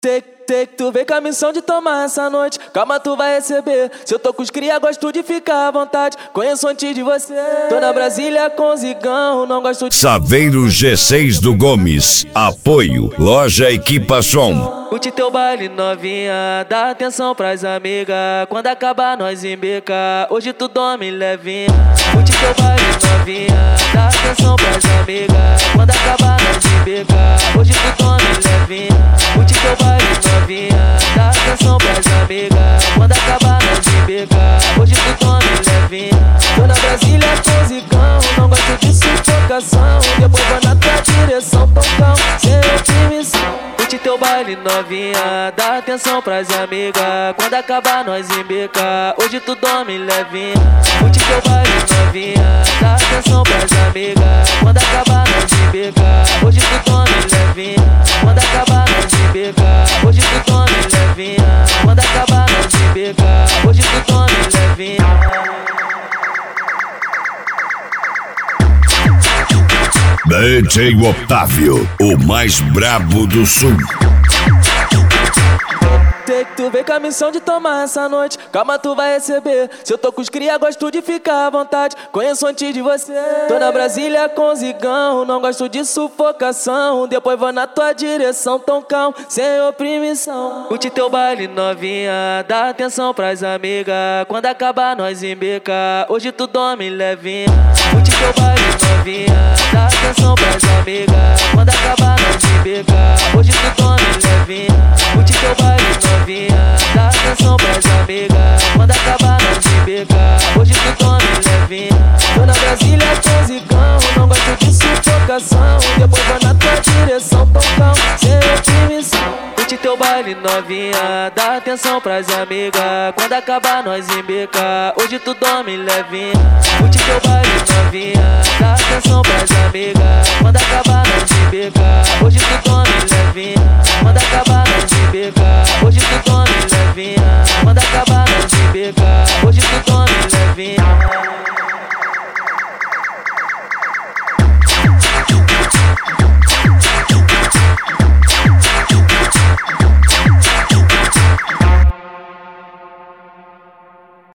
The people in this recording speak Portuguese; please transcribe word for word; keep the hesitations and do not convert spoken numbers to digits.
Sei, sei que tu vem com a missão de tomar essa noite. Calma, tu vai receber. Se eu tô com os cria, gosto de ficar à vontade. Conheço antes de você. Tô na Brasília com zigão, não gosto de... Saveiro G seis do Gomes. Apoio Loja Equipa Som. Curte teu baile novinha, dá atenção pras amigas. Quando acabar nós embeca, hoje tu dorme levinha. Curte teu baile novinha, dá atenção pras amigas. Quando acabar nós embeca, hoje tu dorme levinha. Curte teu baile novinha, dá atenção pras amigas. Quando acabar nós embeca, hoje tu dorme levinha. Tô na Brasília com zigão, não gosto de sufocação. Depois vou na tua direção, tocão, sem oprimição. Curte teu baile novinha, dá atenção pras amigas. Quando acabar nós embeca, hoje tu dorme levinha. Curte teu baile novinha, dá atenção pras amigas. Quando acabar nós embeca, hoje tu dorme levinha. Quando acabar nós embeca, hoje tu dorme levinha. Quando acabar nós embeca, hoje tu dorme levinha. D J Otávio, o mais brabo do sul. Sei que tu vem com a missão de tomar essa noite. Calma, tu vai receber. Se eu tô com os cria, gosto de ficar à vontade. Conheço antes de você. Tô na Brasília com zigão, não gosto de sufocação. Depois vou na tua direção, tão calmo, sem oprimição. Curte teu baile novinha, dá atenção pras amigas. Quando acabar nós embeca, hoje tu dorme levinha. Curte teu baile novinha, dá atenção pras amigas. Quando acabar nós embeca, hoje tu dorme levinha. Curte teu baile novinha, dá atenção pras amigas. Quando acabar nós embeca, hoje tu dorme levinha. Tô na Brasília com zigão, não gosto de sufocação. Depois vou na tua direção, tão calmo, sem oprimição. Curte teu baile novinha, dá atenção pras amigas. Quando acabar nós embeca, hoje tu dorme levinha. Curte teu baile novinha, dá atenção pras amigas.